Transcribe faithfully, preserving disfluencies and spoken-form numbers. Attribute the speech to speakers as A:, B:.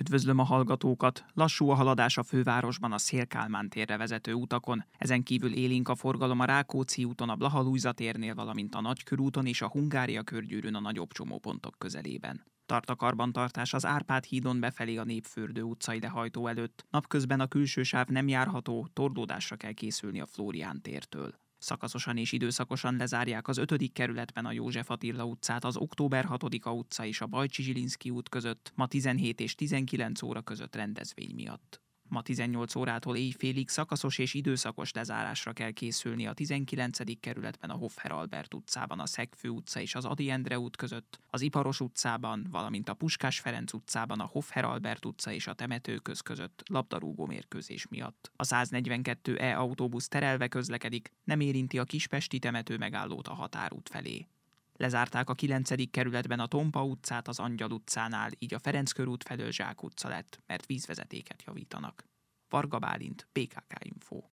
A: Üdvözlöm a hallgatókat! Lassú a haladás a fővárosban a Széll-Kálmán térre vezető utakon. Ezen kívül élénk a forgalom a Rákóczi úton, a Blaha-Lujza térnél, valamint a Nagykörúton és a Hungária körgyűrűn a nagyobb csomópontok közelében. Tart a karbantartás az Árpád hídon befelé a Népfürdő utcai lehajtó előtt. Napközben a külső sáv nem járható, torlódásra kell készülni a Flórián tértől. Szakaszosan és időszakosan lezárják az ötödik kerületben a József Attila utcát, az Október hatodika utca és a Bajcsi Zsilinszky út között ma tizenhét és tizenkilenc óra között rendezvény miatt. Ma tizennyolc órától éjfélig szakaszos és időszakos lezárásra kell készülni a tizenkilencedik kerületben a Hoffer Albert utcában, a Szegfő utca és az Ady Endre út között, az Iparos utcában, valamint a Puskás Ferenc utcában a Hoffer Albert utca és a Temetőköz között labdarúgó mérkőzés miatt. A száznegyvenkettő E autóbusz terelve közlekedik, nem érinti a kispesti temető megállót a Határút felé. Lezárták a kilencedik kerületben a Tompa utcát az Angyal utcánál, így a Ferenc körút felől Zsák utca lett, mert vízvezetéket javítanak. Varga Bálint, bé ká ká Info.